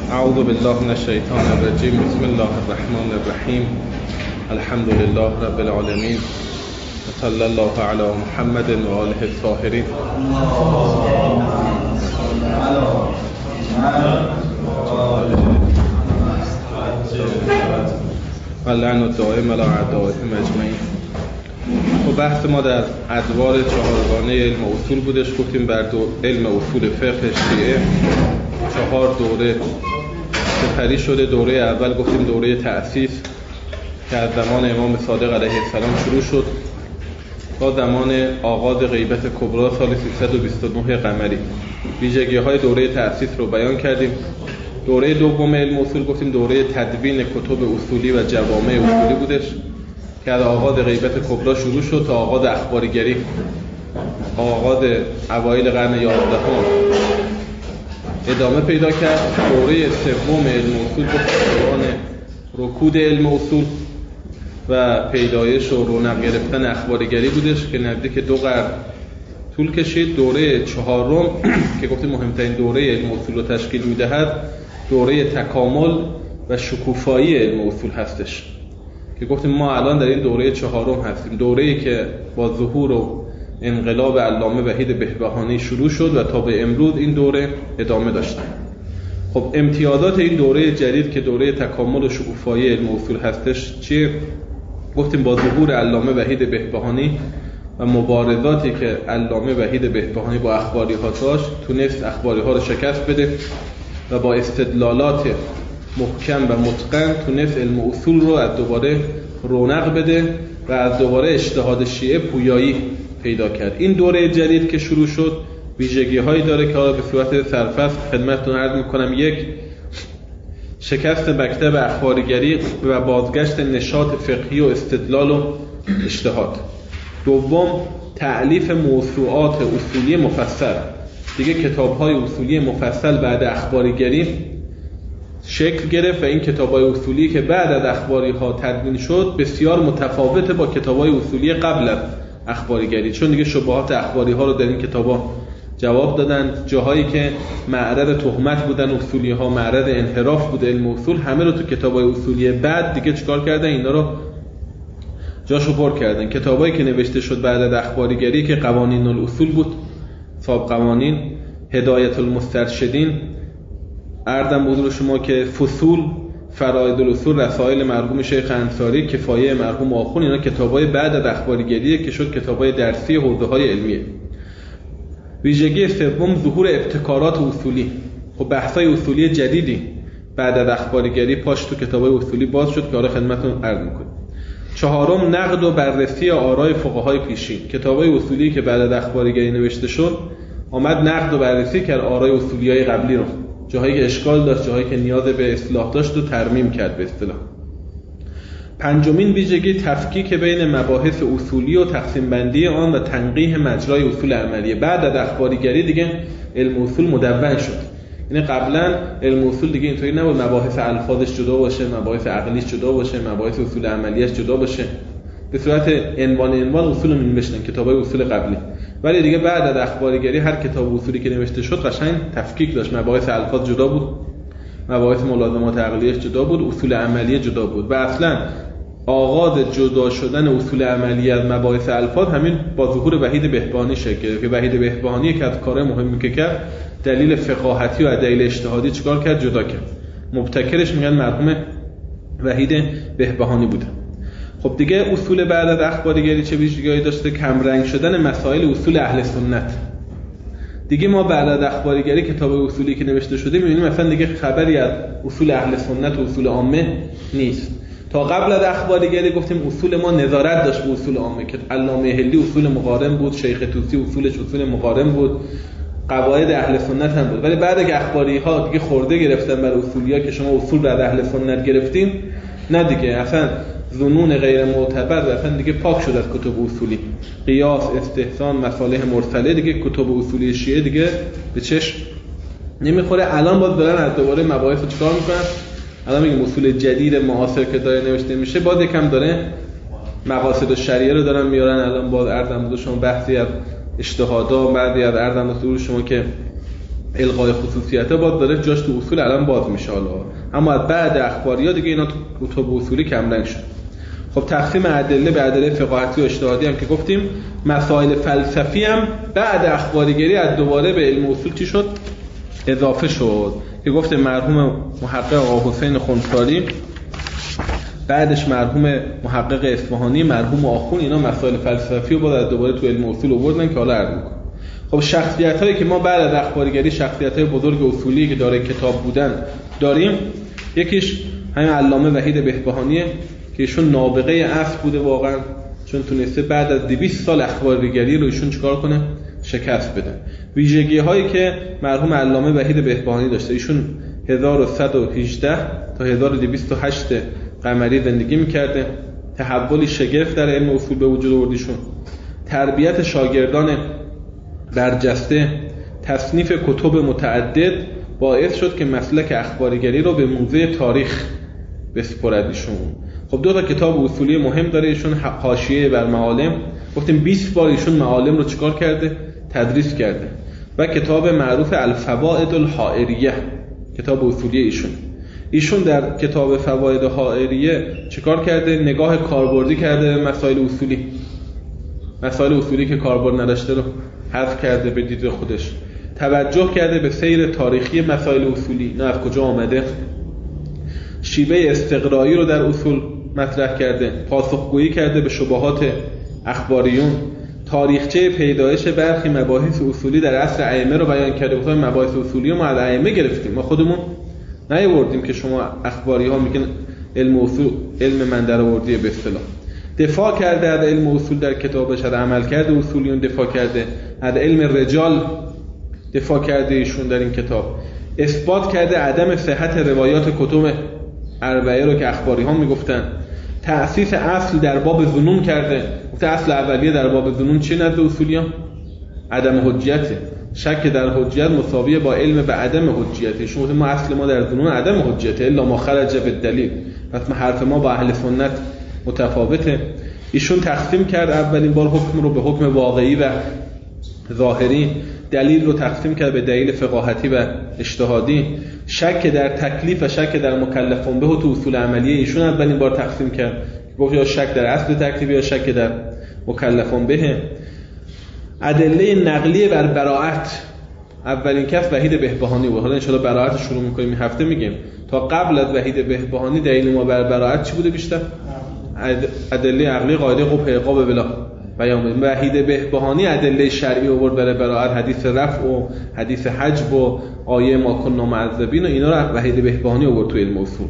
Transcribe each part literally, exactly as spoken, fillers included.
اعوذ بالله من الشیطان الرجیم. بسم الله الرحمن الرحیم. الحمد لله رب العالمین و صلی الله علی محمد و آله الطاهرین. و لعن الدائم علی اعدائهم اجمعین. و بحث ما در ادوار چهارگانه علم اصول بودش. گفتیم بر علم اصول فقه شیعه چهار دوره سپری شده. دوره اول گفتیم دوره تأسیس که از زمان امام صادق علیه السلام شروع شد تا زمان آغاز غیبت کبری سال سیصد و بیست و نه قمری. ویژگی های دوره تأسیس رو بیان کردیم. دوره دوم علم اصول گفتیم دوره تدوین کتب اصولی و جوامع اصولی بودش که از آغاز غیبت کبری شروع شد تا آغاز اخباریگری، آغاز اوایل قرن یازدهم ادامه پیدا کرد. دوره سوم علم اصول دوران رکود علم اصول و پیدایش و رونق گرفتن اخباریگری بودش که نزدیک دو قرن طول کشید. دوره چهارم که گفتیم مهمترین دوره علم اصول رو تشکیل میدهد دوره تکامل و شکوفایی علم اصول هستش که گفتیم ما الان در این دوره چهارم هستیم. دوره‌ای که با ظهور و انقلاب علامه وحید بهبهانی شروع شد و تا به امروز این دوره ادامه داشته. خب امتیازات این دوره جدید که دوره تکامل و شکوفایی علم اصول هستش چیه؟ گفتیم با ظهور علامه وحید بهبهانی و مبارزاتی که علامه وحید بهبهانی با اخباری ها داشت تونست اخباری ها رو شکست بده و با استدلالات محکم و متقن تونست علم اصول رو از دوباره رونق بده و از دوباره اجتهاد شیعه پویایی پیدا کرد. این دوره جدید که شروع شد ویژگی هایی داره که حالا به صورت سرفصل خدمتتون عرض میکنم. یک، شکست مکتب اخباریگری و بازگشت نشاط فقهی و استدلال و اجتهاد. دوم، تألیف موسوعات اصولی مفصل. دیگه کتاب‌های اصولی مفصل بعد اخباریگری شکل گرفت و این کتاب‌های اصولی که بعد از اخباری ها تدوین شد بسیار متفاوته با کتاب‌های اصولی قبل از اخباریگری، چون دیگه شبهات اخباری ها رو در این کتاب‌ها جواب دادن. جاهایی که معرض تهمت بودن اصولی ها، معرض انحراف بود علم اصول، همه رو تو کتاب‌های اصولی بعد دیگه چیکار کردن؟ اینا رو جاشو پر کردن. کتابایی که نوشته شد بعد از اخباریگری که قوانین الاصول بود، صاحب قوانین، هدایت المسترشدین، عرضم حضور شما که فصول، فرائد الاصول، رسائل مرحوم شیخ انصاری، کفایه مرحوم آخوند، اینا کتابای بعد از اخباریگریه که شد کتابای درسی حوزه‌های علمیه. ویژگی سوم ظهور ابتکارات اصولی. خب بحث‌های اصولی جدیدی بعد از اخباریگری پاش تو کتابای اصولی باز شد که حالا خدمتتون عرض می‌کنم. چهارم، نقد و بررسی آرای فقهای پیشین. کتابای اصولی که بعد از اخباریگری نوشته شد آمد نقد و بررسی کرد آرای اصولیای قبلی رو، جاهایی که اشکال داشت، جاهایی که نیاز به اصلاح داشت و ترمیم کرد به اصطلاح. پنجمین ویژگی تفکیک بین مباحث اصولی و تقسیم بندی آن و تنقیح مجرای اصول عملیه. بعد از اخباریگری دیگه علم اصول مدون شد. یعنی قبلا علم اصول دیگه اینطوری نبود مباحث الفاظش جدا باشه، مباحث عقلیش جدا باشه، مباحث اصول عملیش جدا باشه، به صورت عنوان عنوان اصول رو می‌نوشتن کتابای اصول قبلی. ولی دیگه بعد از اخباریگری هر کتاب اصولی که نوشته شد قشنگ تفکیک داشت. مباحث الفاظ جدا بود، مباحث ملازمات عقلیش جدا بود، اصول عملیه جدا بود. و اصلا آغاز جدا شدن اصول عملی از مباحث الفاظ همین با ظهور وحید بهبهانی شکل گرفت که وحید بهبهانی که از کارهای مهمی که کرد دلیل فقاهتی و دلیل اجتهادی چیکار کرد؟ جدا کرد. مبتکرش میگن مرحوم وحید بهبهانی بوده. خب دیگه اصول بعد از اخباریگری چه ویژگی‌هایی داشته؟ کمرنگ شدن مسائل اصول اهل سنت. دیگه ما بعد از اخباریگری کتاب اصولی که نوشته شده می‌بینیم مثلا دیگه خبری از اصول اهل سنت و اصول عامه نیست. تا قبل از اخباریگری گفتیم اصول ما نظارت داشت به اصول عامه که علامه حلی اصول مقارن بود، شیخ طوسی اصولش اصول مقارن بود، قواعد اهل سنت هم بود. ولی بعد از اخباری‌ها دیگه خورده گرفتن بر اصولیا که شما اصول بعد اهل سنت گرفتین، نه دیگه اصلا ظنون غیر معتبر اصلا دیگه پاک شد از کتب اصولی. قیاس، استحسان، مصالح مرسله دیگه کتب اصولی شیعه دیگه به چشم نمیخوره. الان باز دارن از دوباره مباحث رو چیکار میکنن؟ الان میگم اصول جدید معاصر که داره نوشته میشه باز یکم داره مقاصد الشریعه رو دارن میارن. الان باز عرضم بود شما بحثی از اجتهادا، بعضی از عرضم بود شما که الغای خصوصیته باز داره جاش تو اصول الان باز میشه. حالا اما بعد اخباریا دیگه اینا تو کتب اصولی کمرنگ شد. خب تقسیم ادله به ادله فقاهتی و اجتهادی هم که گفتیم، مسائل فلسفی هم بعد اخباریگری از دوباره به علم اصول چی شد؟ اضافه شد که گفتیم مرحوم محقق آقا حسین خنثاری، بعدش مرحوم محقق اصفهانی، مرحوم آخون، اینا مسائل فلسفی رو باز دوباره تو علم اصول آوردن که حالا عرض می‌کنم. خب شخصیت‌هایی که ما بعد از اخباریگری شخصیت‌های بزرگ اصولی که داره کتاب بودن داریم، یکیش همین علامه وحید بهبهانیه که ایشون نابغه اصل بوده واقعا، چون تونسته بعد از دویست سال اخباریگری رو ایشون چیکار کنه؟ شکست بده. ویژگی‌هایی که مرحوم علامه وحید بهبهانی داشته، ایشون هزار و صد و هجده تا هزار و دویست و هشت قمری زندگی می‌کرده، تحولی شگرف در علم اصول به وجود آورد ایشون، تربیت شاگردان برجسته، تصنیف کتب متعدد باعث شد که مسلک اخباریگری رو به موزه تاریخ بسپرد ایشون. خب دو تا کتاب اصولی مهم داره ایشون، حاشیه بر معالم، گفتیم بیست بار ایشون معالم رو چیکار کرده؟ تدریس کرده. و کتاب معروف الفوائد الحائریه، کتاب اصولی ایشون. ایشون در کتاب فواید حائریه چیکار کرده؟ نگاه کاربردی کرده به مسائل اصولی. مسائل اصولی که کاربرد نداشته رو حذف کرده به دید خودش. توجه کرده به سیر تاریخی مسائل اصولی، نه از کجا آمده. شیوه استقرایی رو در اصول مطرح کرده، پاسخگویی کرده به شبهات اخباریون، تاریخچه پیدایش برخی مباحث اصولی در عصر ائمه رو بیان کرده. گفتم مباحث اصولی رو ما از ائمه گرفتیم، ما خودمون نیاوردیم که شما اخباری ها میگن علم اصول علم من درآوردی به اصطلاح. دفاع کرده از علم اصول در کتابش، از عملکرد اصولیون دفاع کرده، از علم رجال دفاع کرده ایشون در این کتاب. اثبات کرده عدم صحت روایات کتب اربعه رو که اخباری ها میگفتن. تأسیس اصل در باب ظنون کرده. گفته اصل اولیه در باب ظنون چی نزد اصولیان؟ عدم حجیته. شک در حجیت مساویه با علم به عدم حجیت. شما ما اصل ما در ظنون عدم حجیته الا ما خرج بالدلیل. پس ما حرف ما با اهل سنت متفاوته. ایشون تقسیم کرد اولین بار حکم رو به حکم واقعی و ظاهری، دلیل رو تقسیم کرد به دلیل فقاهتی و اجتهادی. شک در تکلیف و شک در مکلفون به تو اصول عملیه ایشون اولین بار تقسیم کرد، گفت یا شک در اصل تکلیف یا شک در مکلفون به. ادله نقلیه بر براءت، اولین کس وحید بهبهانی بود. حالا ان شاء الله براءت شروع می‌کنیم این هفته میگیم. تا قبل از وحید بهبهانی دلیل ما بر براءت چی بوده بیشتر؟ ادله عقلی قاعده قبح عقاب بلا بیان. وحید بهبهانی ادله شرعی آورد برای براءت، حدیث رفع و حدیث حجب و آیه ما کنا معذبین و اینا رو وحید بهبهانی آورد تو علم اصول.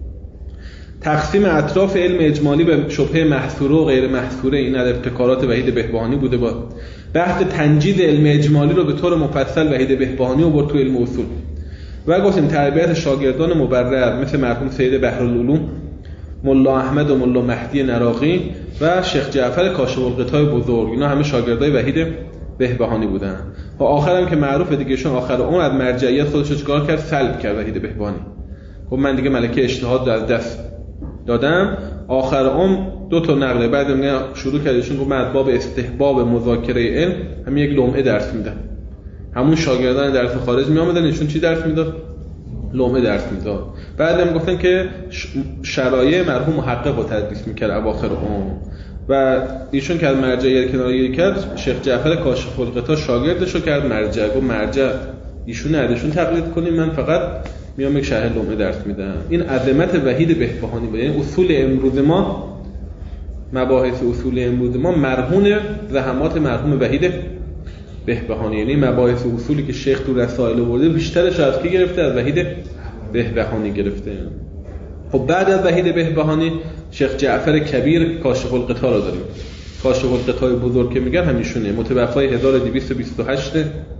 تقسیم اطراف علم اجمالی به شبهه محصوره و غیر محصوره، این از ابتکارات وحید بهبهانی بوده. با بحث تنجید علم اجمالی رو به طور مفصل وحید بهبهانی آورد تو علم اصول. و گفتیم تربیت شاگردان مبرر مثل مرحوم سید بحرالعلوم، ملا احمد و ملا مهدی نراقی و شیخ جعفر کاشف الغطای بزرگ، اینا همه شاگردای وحید بهبهانی بودن. و آخرام که معروفه دیگه، شون آخر عمر از مرجعیت خودش رو چیکار کرد؟ سلب کرد وحید بهبهانی. خب من دیگه ملکه اجتهاد رو از دست دادم. آخر عمر دو تا نقله بعد میگه شروع کردشون گفت من از باب استحباب مذاکره علم همین یک لمعه درس میدم. همون شاگردان درس خارج می اومدن ایشون چی درس میداد؟ لمعه درس میداد. بعدم گفتن که شرایع مرحوم محقق رو تدریس میکرد اواخر عمر و ایشون که از مرجعیت کنارگیری کرد، شیخ جعفر کاشف الغطا شاگردش رو کرد مرجع. گفت مرجع ایشون نداشون تقلید کنیم، من فقط میام یک شرح لمعه درس میدم. این عظمت وحید بهبهانی بود. یعنی اصول امروز ما، مباحث اصول امروز ما مرهون زحمات مرحوم وحید بهبهانی. یعنی مباحث اصولی که شیخ تو رسائل آورده بیشترش از کی گرفته؟ از وحید بهبهانی گرفته. خب بعد از وحید بهبهانی شیخ جعفر کبیر کاشف الغطا رو داریم. کاشف الغطای بزرگ که میگن همیشونه، متوفای هزار و دویست و بیست و هشت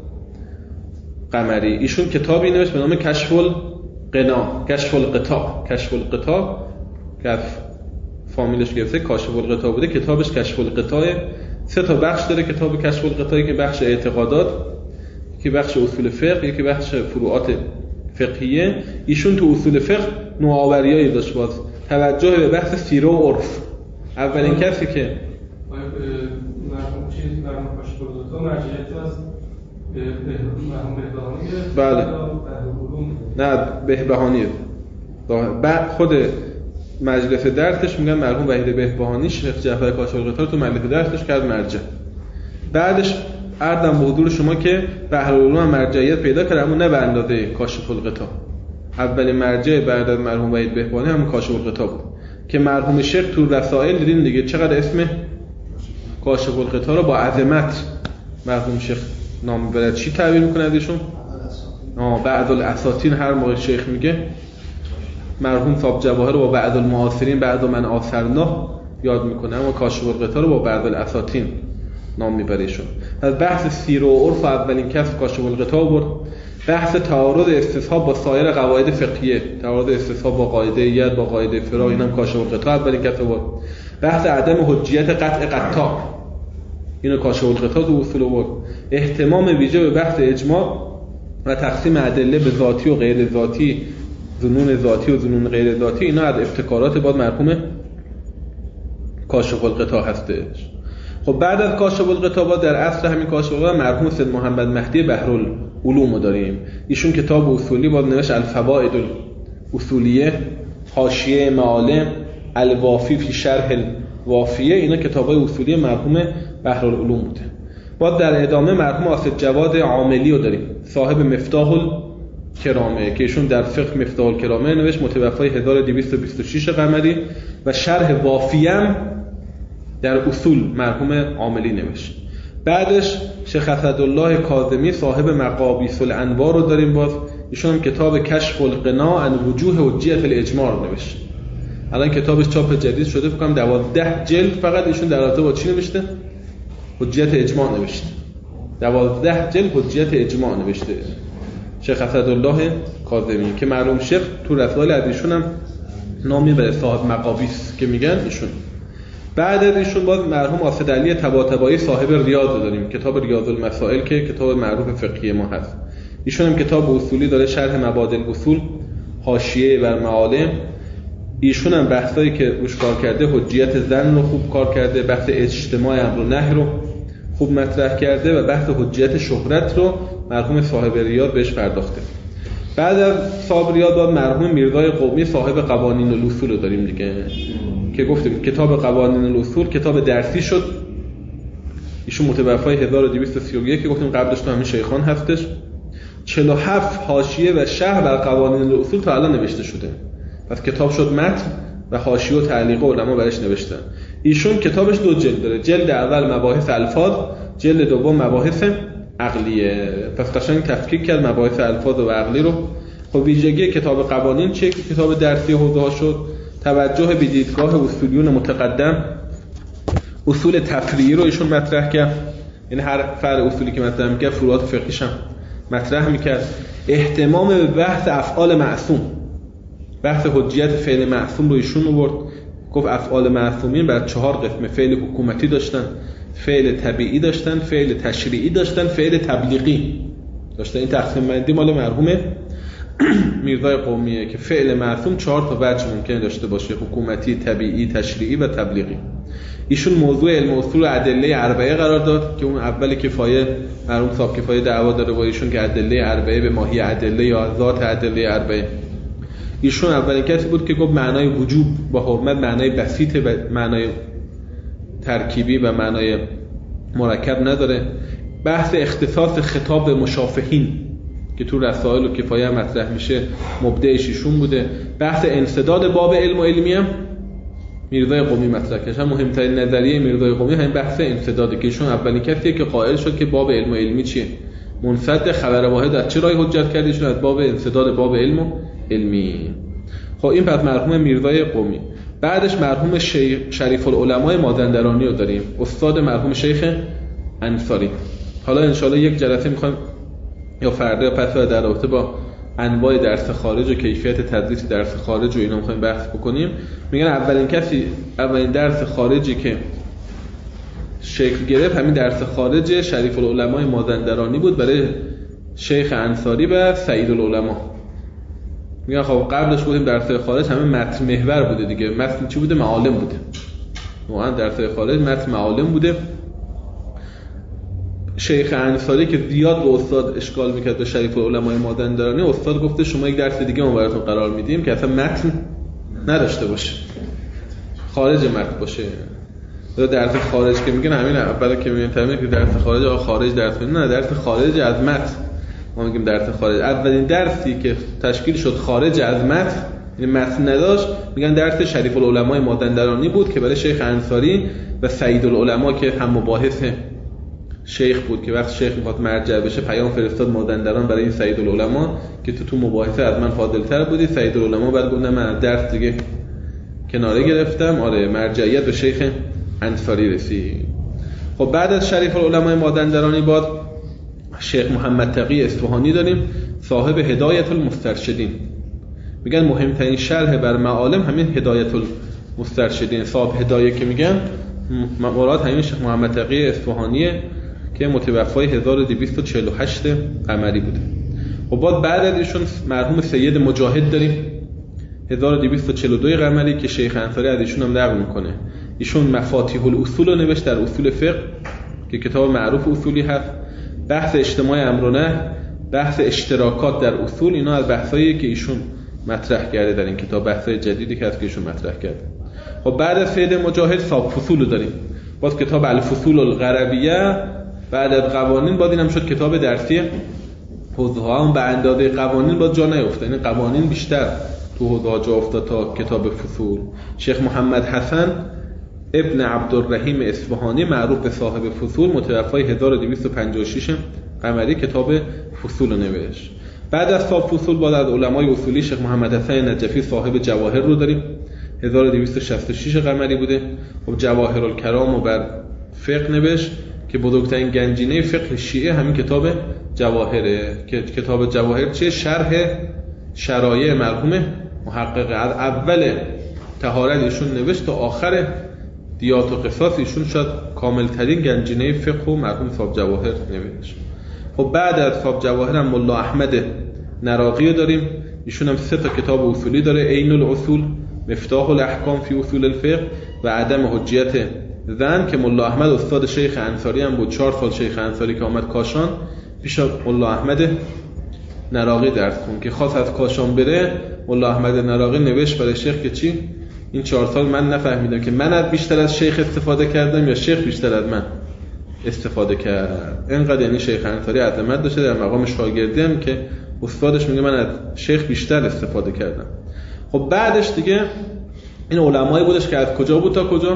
قمری. ایشون کتابی نوشت به نام کشف القنا، کشف الغطا، کشف الغطا که فامیلش گرفته کاشف الغطا بوده. کتابش کشف الغطا. سه تا بخش داره کتاب کشف الغطا، که بخش اعتقادات، یکی بخش اصول فقه، یکی بخش فروعات فقهیه. ایشون تو اصول فقه نوآوریایی داشت، باز توجه به بحث سیره و عرف. اولین کسی که مرحوم چیز مرحوم کاشف الغطا مرجعیت از بله نه بهبهانی بعد خود مجلس درسش میگن مرحوم وحید بهبهانی شیخ جعفر کاشف‌الغطا تو مجلس درسش کرد مرجع. بعدش عرضم به حضور شما که بحرالعلوم مرجعیت پیدا کرد، اما نه به اندازه کاشف‌الغطا. اولین مرجع بعد از مرحوم وحید بهبهانی همون کاشف‌الغطا بود که مرحوم شیخ تو رسائل دیدین دیگه چقدر اسم کاشف‌الغطا رو با عظمت مرحوم شیخ نام میبرد. چی تعبیر میکنه ازشون؟ آه بعض الاساطین هر موقع شیخ میگه مرحوم صاحب جواهر رو با بعض المعاصرین بعض من آثرنا یاد میکنه، اما کاشف‌الغطا رو با بعض الاساطین نام میبره ایشون. از بحث سیر و عرف اولین کس کاشف‌الغطا بود. بحث تعارض استصحاب با سایر قواعد فقهیه، تعارض استصحاب با قاعده ید با قاعده فراغ، اینم کاشف‌الغطا اولین کس بود. بحث عدم حجیت قطع قطاع، اینو کاشف‌الغطا تو اصول بود. اهتمام ویژه به بحث اجماع و تقسیم ادله به ذاتی و غیر ذاتی، ظنون ذاتی و ظنون غیر ذاتی، اینا از ابتکارات بعد مرحوم کاشف‌الغطا هستش. خب بعد از کاشف‌الغطا بعد در اصل همین کاشف‌الغطا مرحوم سید محمد مهدی بحرالعلوم داریم. ایشون کتاب اصولی باز نوشت الفوائد الاصولیه، حاشیه معالم، الوافی فی شرح الوافیه، اینا کتابای اصولی مرحوم بحرالعلوم بوده. بعد در ادامه مرحوم آصف جواد عاملی رو داریم، صاحب مفتاح الکرامه که ایشون در فقه مفتاح الکرامه نوشت، متوفی هزار و دویست و بیست و شش قمری، و شرح وافیم در اصول مرحوم عاملی نوشت. بعدش شیخ اسدالله کاظمی صاحب مقابیس الانوار رو داریم، باز ایشون هم کتاب کشف القناع عن وجوه حجیت الاجماع رو نوشت. الان کتابش چاپ جدید شده، فکر کنم دوازده جلد فقط ایشون در رابطه با چی نوشته؟ حجیت اجماع نوشته. دوازده جلد حجیت اجماع نوشته شیخ اسدالله کاظمی که معلوم شیخ تو رسائل از ایشون هم نام میبره، صاحب مقابیس که میگن ایشون. بعد از ایشون باز مرحوم آصد علی طباطبایی صاحب ریاض داریم، کتاب ریاض المسائل که کتاب معروف فقهی ما هست. ایشون هم کتاب اصولی داره، شرح مبادئ الاصول، حاشیه بر معالم. ایشون هم بحثایی که روش کار کرده، حجیت ظن رو خوب کار کرده، بحث اجتماع امر و نهی رو خوب مطرح کرده و بحث حجیت شهرت رو مرحوم صاحب ریاض بهش پرداخته. بعد از صاحب ریاض بعد مرحوم میرزای قومی صاحب قوانین الاصول رو داریم دیگه که گفتیم کتاب قوانین الاصول کتاب درسی شد. ایشون متوفی هزار و دویست و سی و یک که گفتیم قبلش تو همین شیخان هستش. چهل و هفت حاشیه و شرح بر قوانین الاصول تا الان نوشته شده. پس کتاب شد متن و حاشیه و تعلیق علما برش نوشتن. ایشون کتابش دو جلد داره، جلد اول مباحث الفاظ، جلد دوم مباحث عقلیه. پس قشنگ تفکیک کرد مباحث الفاظ و عقلی رو. خب ویژگی کتاب قوانین چیه که کتاب درسی حوزه ها شد؟ توجه به دیدگاه اصولیون متقدم، اصول تفریعی رو ایشون مطرح کرد، یعنی هر فرع اصولی که مطرح می‌کرد فروعات فقهیش هم مطرح می‌کرد. اهتمام به بحث افعال معصوم، بحث حجیت فعل معصوم رو ایشون آورد. گفت افعال معصومین بر چهار قسم، فعل حکومتی داشتن، فعل طبیعی داشتن، فعل تشریعی داشتن، فعل تبلیغی داشتن. این تقسیم بندی مال مرحوم میرزای قومیه که فعل معصوم چهار تا وجه ممکنه داشته باشه، حکومتی، طبیعی، تشریعی و تبلیغی. ایشون موضوع علم اصول ادله اربعه قرار داد که اون اول کفایه مرحوم صاحب کفایه دعوا داره با ایشون که ادله اربعه به ماهی ادله یا ذات ادله اربعه. ایشون اولین کسی بود که گفت معنای وجوب با حرمت معنای بسیطه و معنای ترکیبی و معنای مرکب نداره. بحث اختصاص خطاب به مشافهین که تو رسائل و کفایه مطرح میشه مبدعش ایشون بوده. بحث انسداد باب علم و علمی هم میرزای قومی مطرح کرد. مهمترین نظریه میرزای قومی همین بحث انسداده که ایشون اولین کسیه که قائل شد که باب علم و علمی چیه، منسد خبر واحد از چه راهی حجت کرد؟ ایشون از باب انسداد باب علم و علمی. خب این پس مرحوم میرزای قومی. بعدش مرحوم شیخ شریف العلماء مازندرانی رو داریم، استاد مرحوم شیخ انصاری. حالا ان شاءالله یک جلسه میخوایم یا فردا یا پس در رابطه با انواع درس خارج و کیفیت تدریس درس خارج و اینا میخوایم بحث بکنیم. میگن اولین کسی اولین درس خارجی که شکل گرفت همین درس خارج شریف العلماء مازندرانی بود برای شیخ انصاری و سعید العلماء. میگن خب قبلش بودیم درس خارج همه متن محور بوده دیگه. متن چی بوده؟ معالم بوده. واقعا درس خارج متن معالم بوده. شیخ انصاری که زیاد به استاد اشکال میکرد به شریف العلمای مازندرانی، استاد گفته شما یک درس دیگه ما براتون قرار میدیم که اصلا متن نداشته باشه، خارج متن باشه. درس خارج که میگن همین اولا که میگن تمام که درس خارج آ خارج درس میدن، نه درس خارج از متن ما میگیم درس خارج. اولین درسی که تشکیل شد خارج از متن، یعنی متن نداشت، میگن درس شریف العلمای مازندرانی بود که برای شیخ انصاری و سید العلما که هم مباحث شیخ بود که وقت شیخ میخواد مرجع بشه پیام فرستاد مازندران برای این سید العلما که تو تو مباحثه از من فاضل‌تر بودی. سید العلما بعد گفت نه من درس دیگه کناره گرفتم، آره مرجعیت به شیخ انصاری رسید. خب بعد از شریف العلمای مازندرانی باد شیخ محمد تقی اصفهانی داریم، صاحب هدایت المسترشدین. میگن مهمترین شرح بر معالم همین هدایت المسترشدین. صاحب هدایه که میگن مراد همین شیخ محمد تقی اصفهانیه که متوفای هزار و دویست و چهل و هشت قمری بوده. و بعد بعد از ایشون مرحوم سید مجاهد داریم هزار و دویست و چهل و دو قمری که شیخ انصاری از ایشون هم نقل میکنه. ایشون مفاتیح الاصول رو نوشت در اصول فقه که کتاب معروف اصولی هست. بحث اجتماع امر و نهی، بحث اشتراکات در اصول، اینا از بحثایی که ایشون مطرح کرده در این کتاب، بحثای جدیدی که هست که ایشون مطرح کرده. خب بعد از سید مجاهد صاحب فصول رو داریم، باز کتاب الفصول الغربیه. بعد از قوانین باز اینم شد کتاب درسی حوزه ها، هم به اندازه قوانین باز جا نیفته، یعنی قوانین بیشتر تو حوزه ها جا افتاد تا کتاب فصول. شیخ محمد حسن ابن عبدالرحیم اصفهانی معروف به صاحب فصول متوفای هزار و دویست و پنجاه و شش قمری کتاب فصول رو نوشت. بعد از صاحب فصول بعد از علمای اصولی شیخ محمد حسن نجفی صاحب جواهر رو داریم، هزار و دویست و شصت و شش قمری بوده. خب جواهر الکرام رو بر فقه نوشت که بزرگترین گنجینه فقه شیعه همین کتاب جواهره که کتاب جواهر چه شرح شرایع مرحوم محقق از اول طهارت ایشون نوشت تا آخر دیات و قصاص ایشون شد کامل ترین گنجینه فقه و مرحوم صاحب جواهر نوشت. خب بعد از صاحب جواهر هم ملا احمد نراقی داریم، ایشون هم سه تا کتاب اصولی داره، عین الاصول، مفتاح الاحکام فی اصول الفقه و عدم حجیت زن که ملا احمد استاد شیخ انصاری هم بود. چهار سال شیخ انصاری که آمد کاشان پیش ملا احمد نراقی درس خون که خواست از کاشان بره. ملا احمد نراقی نوشت برای شیخ که چی؟ این چهار سال من نفهمیدم که من از بیشتر از شیخ استفاده کردم یا شیخ بیشتر از من استفاده کرد. اینقدر یعنی شیخ انصاری عظمت داشته در مقام شاگردی هم که استادش میگه من از شیخ بیشتر استفاده کردم. خب بعدش دیگه این علمایی بودش که از کجا بود تا کجا؟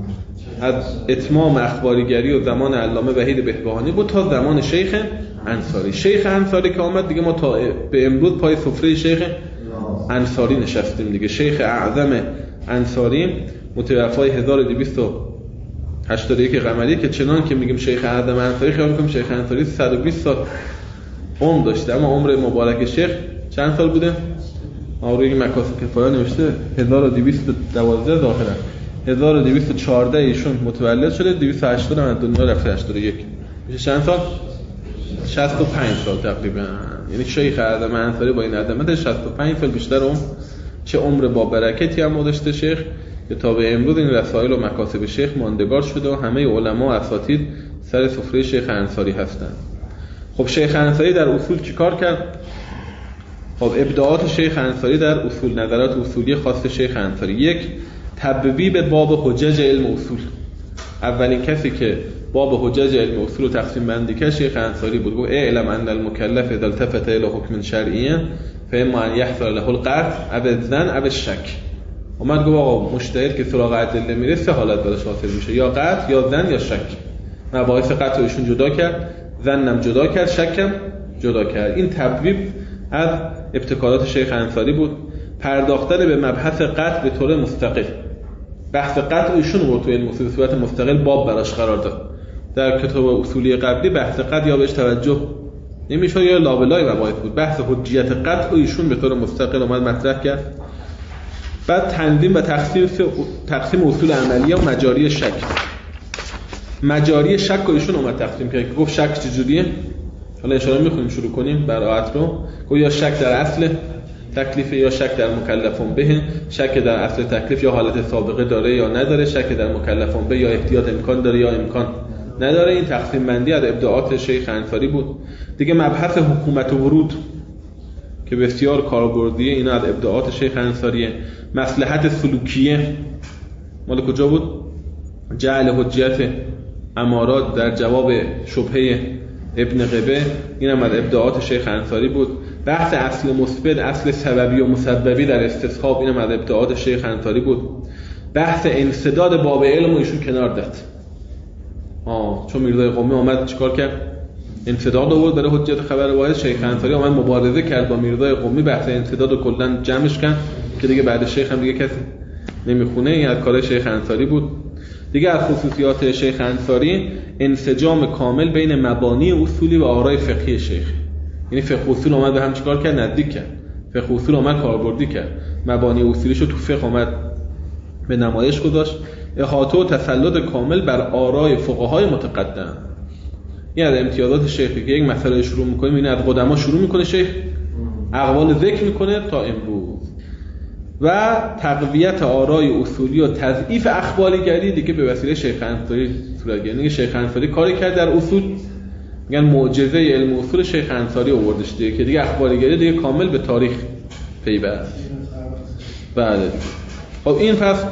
از اتمام اخباریگری و زمان علامه وحید بهبهانی بود تا زمان شیخ انصاری. شیخ انصاری که آمد دیگه ما تا به امروز پای سفره شیخ انصاری نشستیم دیگه. شیخ اعظم انصاری متوفای هزار و دویست و هشتاد و یک قمری که چنان که میگیم شیخ اعظم انصاری خیال میکنیم شیخ انصاری صد و بیست سال عمر داشته، اما عمر مبارک شیخ چند سال بوده؟ آوری مکاسب کفایه نوشته هزار و دویست و دوازده ظاهرا هزار و دویست و چهارده ایشون متولد شده، دویست و هشتاد هم از دنیا رفته، هشتاد و یک میشه چند سال؟ شصت و پنج سال تقریبا. یعنی شیخ اعظم انصاری با این عظمت شصت و پنج سال بیشتر عمر، چه عمر با برکتی هم داشته شیخ که تا به امروز این رسائل و مکاسب شیخ ماندگار شده و همه علما و اساتید سر سفره شیخ انصاری هستند. خب شیخ انصاری در اصول چیکار کرد؟ خب ابداعات شیخ انصاری در اصول، نظرات اصولی خاص شیخ انصاری. یک، تبویب باب حجج علم اصول. اولین کسی که باب حجج علم اصول رو تقسیم بندی کرد شیخ انصاری بود. گفت اعلم ان المکلف اذا التفت الى حکم شرعی فاما ان يحصل له القطع او الظن او الشک. اومد گفت آقا مجتهد که سراغ ادله میره سه حالت براش حاصل میشه، یا قطع یا ظن یا شک. مباحث قطع ایشون جدا کرد، ظنم جدا کرد، شکم جدا کرد. این تبویب از ابتکارات شیخ انصاری بود. پرداختن به مبحث قطع به طور مستقل، بحث قطع ایشون رو توی علم اصول به صورت مستقل باب براش قرار داد. در کتاب اصولی قبلی بحث قطع یا بهش توجه نمیشه یا لابلای مباحث بود. بحث حجیت قطع ایشون به طور مستقل اومد مطرح کرد. بعد تنظیم و تقسیم تقسیم اصول عملیه و مجاری شک. مجاری شک رو ایشون اومد تقسیم کرد که گفت شک چجوریه؟ حالا ان شاءالله میخونیم شروع کنیم براحت رو. گفت یا شک در اصل تکلیف یا شک در مکلفون به، شک در اصل تکلیف یا حالت سابقه داره یا نداره، شک در مکلفون به یا احتیاط امکان داره یا امکان نداره. این تقسیم بندی از ابداعات شیخ انصاری بود. دیگه مبحث حکومت و ورود که بسیار کاربردیه، اینا از ابداعات شیخ انصاریه. مصلحت سلوکیه مال کجا بود؟ جعل حجت امارات در جواب شبهه ابن قبه، اینم از ابداعات شیخ انصاری بود. بحث اصل مثبت، اصل سببی و مسببی در استصحاب، اینم از ابداعات شیخ انصاری بود. بحث انسداد باب علم و ایشون کنار داد. آه چون میرزای قمی اومد چیکار کرد؟ انسداد آورد برای حجت خبر واحد. شیخ انصاری اومد مبارزه کرد با میرزای قمی، بحث انسداد رو کلا جمعش کرد که دیگه بعد شیخ هم دیگه کسی نمیخونه. این از کار شیخ انصاری بود. دیگه از خصوصیات شیخ انصاری انسجام کامل بین مبانی اصولی و آرای فقهی شیخ. یعنی فقه اصول اومد به هم چیکار کرد؟ نزدیک کرد. فقه اصول اومد کاربردی کرد، مبانی اصولیشو تو فقه اومد به نمایش گذاشت. احاطه و تسلط کامل بر آرای فقهای متقدم. این از امتیازات شیخ که یک مسئله شروع می‌کنه، این از قدما شروع می‌کنه شیخ، اقوال ذکر می‌کنه تا امروز. و تقویت آرای اصولی و تضعیف اخباریگری دیگه به وسیله شیخ انصاری صورت گرفت. شیخ انصاری کاری کرد در اصول، میگن معجزه علم اصول شیخ انصاری آوردش دیگه که دیگه اخباریگری دیگه کامل به تاریخ پیوست. بله. خب این پس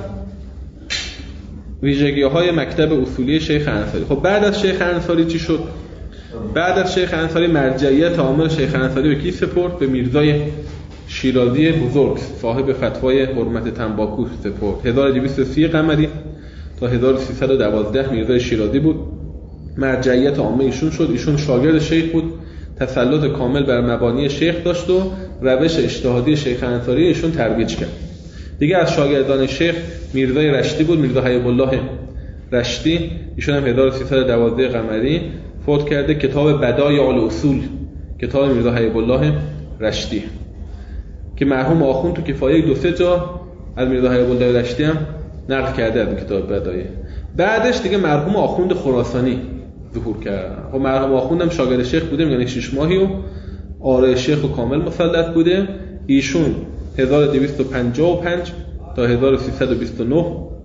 ویژگی‌های مکتب اصولی شیخ انصاری. خب بعد از شیخ انصاری چی شد؟ بعد از شیخ انصاری مرجعیت عامل شیخ انصاری به کی سپرد؟ به میرزای شیرازی بزرگ صاحب فتوای حرمت تنباکو سپرد. هزار و دویست و سی قمری تا هزار و سیصد و دوازده میرزای شیرازی بود. مرجعیت عامه ایشون شد. ایشون شاگرد شیخ بود، تسلط کامل بر مبانی شیخ داشت و روش اجتهادی شیخ انصاری ایشون ترویج کرد. دیگه از شاگردان شیخ میرزای رشتی بود، میرزا حبیب الله رشتی. ایشون هم هزار و سیصد و دوازده قمری فوت کرده. کتاب بدایع الاصول، کتاب میرزا حبیب الله رشتی که مرحوم آخوند تو کفایه دو سه جا از میرزا حبیب الله رشتی هم نقل کرده از کتاب بدایع. بعدش دیگه مرحوم آخوند خراسانی ظهور کرد. خب مرحوم آخوند هم شاگرد شیخ بوده، یعنی شش ماهی و آره شیخ و کامل مسلط بوده. ایشون هزار و دویست و پنجاه و پنج تا هزار و سیصد و بیست و نه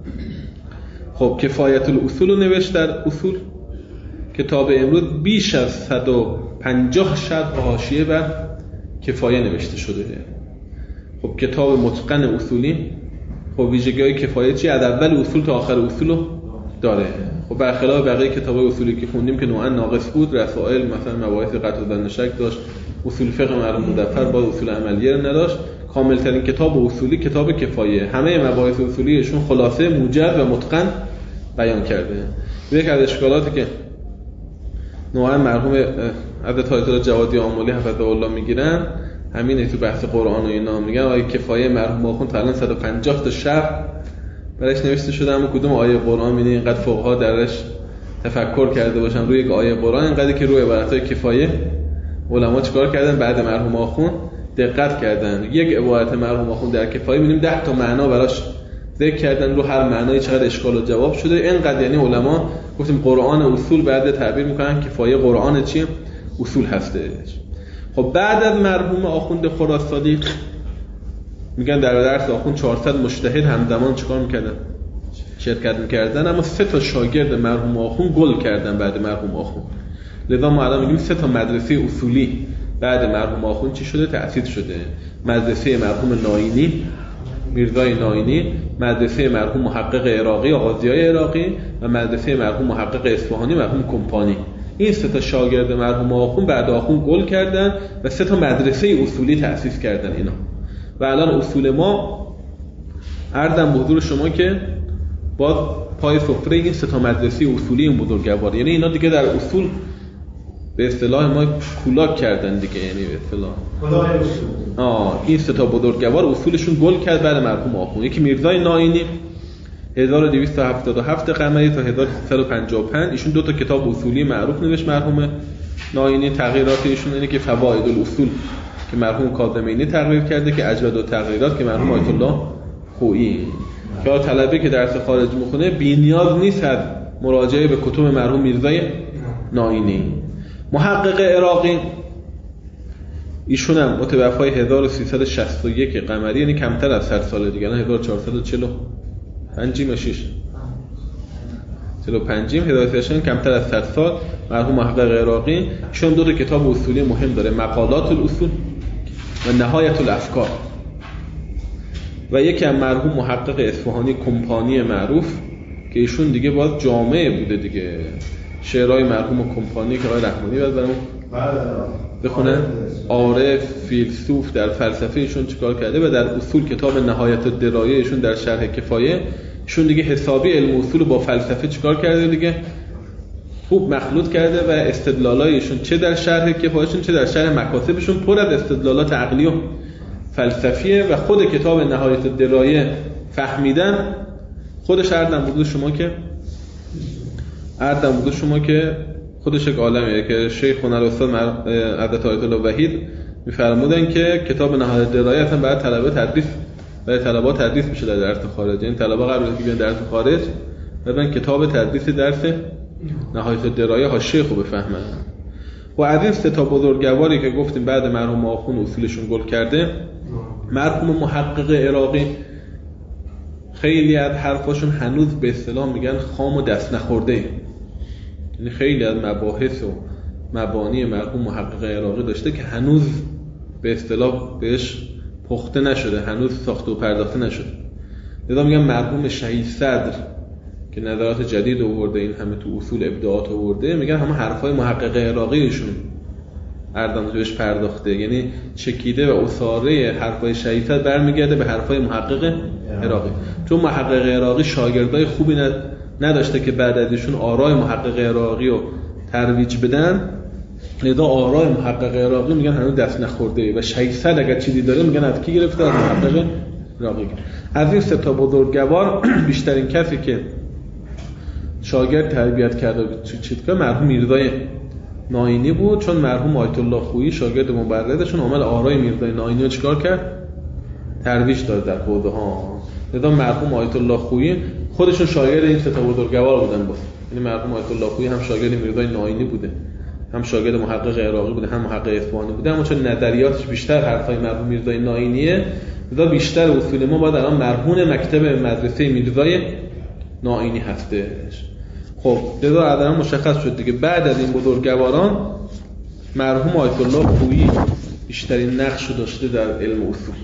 خب کفایت الاصول رو نوشت در اصول. کتاب امروز بیش از صد و پنجاه شرح و حاشیه بر کفایه نوشته شده. خب کتاب متقن اصولی. خب ویژگی‌های کفایه چی؟ از اول اصول تا آخر اصول رو داره. خب برخلاف بقیه کتاب‌های اصولی که خوندیم که نوعا ناقص بود، رسائل مثلا مباحث قطع و ظن شک داشت، اصول فقه مرحوم مدفر با اصول عملیه نداشت. کاملترین کتاب اصولی کتاب کفایه، همه مباحث اصولیشون خلاصه موجز و متقن بیان کرده. یک از اشکالاتی که نوعا مرحوم حضرت آیت الله جوادی آملی حفظه الله میگیرن همینه. تو بحث قرآن و اینا میگن آیه کفایه مرحوم آخوند تا الان صد و پنجاه تا شرح برایش نوشته شده، اما کدوم آیه قرآن میبینی اینقدر فقها درش تفکر کرده باشن روی یک آیه قرآن، اینقدر که روی عبارت‌های کفایه علما چیکار کردن بعد مرحوم آخوند دقت کردن. یک عبارت مرحوم آخوند در کفایه می‌بینیم ده تا معنا براش ذکر کردن، رو هر معنای چقدر اشکال و جواب شده. اینقدر یعنی علما گفتیم قرآن اصول بعد تعبیر میکنن کفایه قرآن چیه؟ اصول هستش. خب بعد از مرحوم آخوند خراسانی میگن در درس آخوند چهارصد مجتهد همزمان چیکار میکردن؟ شرکت میکردن، اما سه تا شاگرد مرحوم آخوند گل کردن بعد مرحوم آخوند. لذا ما الان میگیم سه تا مدرسه اصولی بعد مرحوم آخوند چی شده؟ تأسیس شده. مدرسه مرحوم ناینی، میرزای ناینی، مدرسه مرحوم محقق عراقی آغازیای عراقی و مدرسه مرحوم محقق اصفهانی مرحوم کمپانی. این سه تا شاگرد مرحوم آخوند بعد آخوند گل کردن و سه تا مدرسه اصولی تأسیس کردن اینا. و الان اصول ما عرضم به حضور شما که باز پای سفره این سه تا مدرسه اصولی این بزرگوار، یعنی اینا دیگه در اصول به اصطلاح ما کولاک کردن دیگه، یعنی به اصطلاح آه این سه تا بزرگوار اصولشون گل کرد بعد مرحوم آخوند. یکی میرزای ناینی هزار و دویست و هفتاد و هفت قمری تا هزار و سیصد و پنجاه و پنج، ایشون دو تا کتاب اصولی معروف نوشت مرحوم ناینی. تغییرات ایشون اینه که فواید الاصول که مرحوم کاظمینی تغییر کرده، که اجود التغییرات که مرحوم آیت الله خویی. که طلبه که درس خارج میخونه بی نیاز نیست از مراجعه به کتب مرحوم میرزای ناینی. محقق عراقی ایشون هم متوفای هزار و سیصد و شصت و یک قمری، یعنی کمتر از صد سال دیگه، نه هزار و چهارصد و چهل و پنج و شش چهل و پنج هدایت ارشاد کمتر از صد سال، مرحوم محقق عراقی. ایشون دو تا کتاب اصولی مهم داره، مقالات الاصول و نهایت الافکار. و یکی هم مرحوم محقق اصفهانی کمپانی معروف که ایشون دیگه باز جامعه بوده دیگه، شعرهای مرحوم کمپانی که آقای رحمانی بعد برامون بخونه، عارف فیلسوف در فلسفه ایشون چیکار کرده و در اصول کتاب نهایت الدرایه ایشون در شرح کفایه ایشون دیگه حسابی علم اصول با فلسفه چیکار کرده دیگه، خوب مخلوط کرده و استدلالایشون چه در شرح کفایهشون چه در شرح مکاسبشون پر از استدلالات عقلی و فلسفیه. و خود کتاب نهایت الدرایه فهمیدن خودش عردم بود شما که عردم بود شما که خودش یک عالمیه که شیخ هنراستاد حضرت آیت الله وحید میفرمودن که کتاب نهایت الدرایه هم برای طلبه تدریس برای طلبه تدریس میشه در درس خارج، یعنی طلبه قبل از اینکه بیان درس خارج ببین کتاب تدریس درس نهایت الدرایه حاشیه خوب بفهمن. و از این سه تا بزرگواری که گفتیم بعد مرحوم آخوند اصولشون گل کرده، مرحوم محقق عراقی خیلی از حرفاشون هنوز به اصطلاح میگن خام و دست نخورده، یعنی خیلی از مباحث و مبانی مرحوم محقق عراقی داشته که هنوز به اصطلاح بهش پخته نشده، هنوز ساخته و پرداخته نشده. لذا میگم مرحوم شهید صدر که نظرات جدید آورده، این همه تو اصول ابداعات آورده، میگن همه حرفای محقق عراقیشون اردم بهش پرداخته، یعنی چکیده و اصاره حرفای شهید صدر برمیگرده به حرفای محقق عراقی. چون محقق عراقی شاگردای خوبی نداشته که بعد از ایشون آرای محقق عراقی رو ترویج بدن، لذا آرای محقق عراقی میگن هنوز دست نخورده و شهید صدر اگر چیزی داره میگن از کی گرفته؟ از محقق عراقی. از این سه تا بزرگوار بیشترین کسی که شاگرد تربیت کرده چیتکا مرحوم میرزای ناینی بود، چون مرحوم آیت الله خویی شاگرد مبرزشون عمل آرای میرزای ناینی رو چیکار کرد؟ ترویج داد در حوزه ها. لذا مرحوم آیت الله خویی خودشون شاگرد این سه تا بزرگوار بودن بود، یعنی مرحوم آیت الله خویی هم شاگرد میرزای ناینی بوده، هم شاگرد محقق عراقی بوده، هم محقق اصفهانی بوده، اما چون نظریاتش بیشتر حرفای مرحوم میرزای ناینیه، لذا بیشتر اصول ما باید الان مرهون مکتب مدرسه میرزای ناینی هستش. خب لذا الان مشخص شد دیگه بعد از این بزرگواران مرحوم آیت الله خویی بیشترین نقش رو داشته در علم اصول.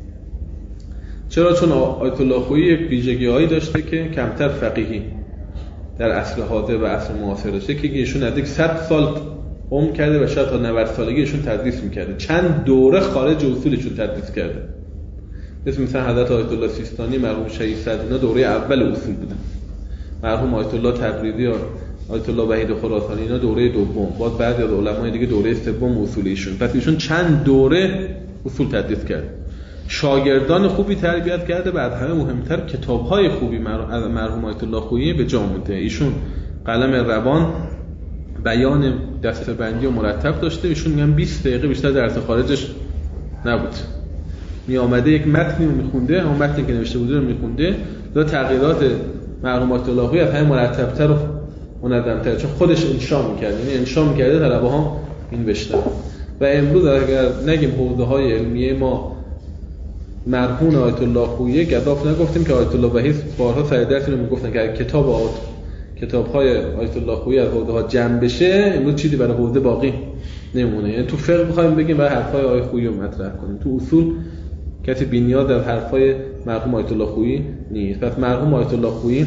چرا؟ چون آیت الله خویی یک ویژگی‌هایی داشته که کمتر فقیهی در عصر حاضر و عصر معاصر داشته که ایشون نزدیک صد سال عمر کرده و شاید تا نود سالگی ایشون تدریس می‌کرده، چند دوره خارج اصولشون تدریس کرده. مثل مثلا حضرت آیت الله سیستانی، مرحوم شهید صدر، اینا دوره اول اصول بودن. مرحوم آیت الله تبریزی و آیت الله وحید خراسانی اینا دوره دوم، بعد بعضی از علمای دیگه دوره سوم اصول ایشون. پس ایشون چند دوره اصول تدریس کرد، شاگردان خوبی تربیت کرده، بعد همه مهمتر کتاب‌های خوبی از مرحوم آیت الله خویی به جا مونده. ایشون قلم روان، بیان دسته‌بندی و مرتب داشته. ایشون میگن بیست دقیقه بیشتر درس خارجش نبود، می آمده یک متنی رو میخونده، همون متنی که نوشته بوده رو میخونده. و تغییرات مرحوم آیت الله خویی از همه مرتب‌تر و منظم‌تر، چون خودش انشا می‌کرد، یعنی انشا می‌کرده طلبه‌ها این بشتن. و امروز اگر نگیم حوزه‌های علمیه ما مرهون آیت الله خویی، گذاف نگفتیم که آیت الله وحید بارها سر درس اینو میگفتن که کتاب آیت کتاب‌های آیت الله خویی از حوزه‌ها جمع بشه، امروز چیزی برای حوزه باقی نمونه. یعنی تو فقه بخوایم بگیم برای حرفای آیت خویی رو مطرح کنیم، تو اصول کسی بی‌نیاز از حرفای مرحوم آیت الله خویی نیست. پس مرحوم آیت الله خویی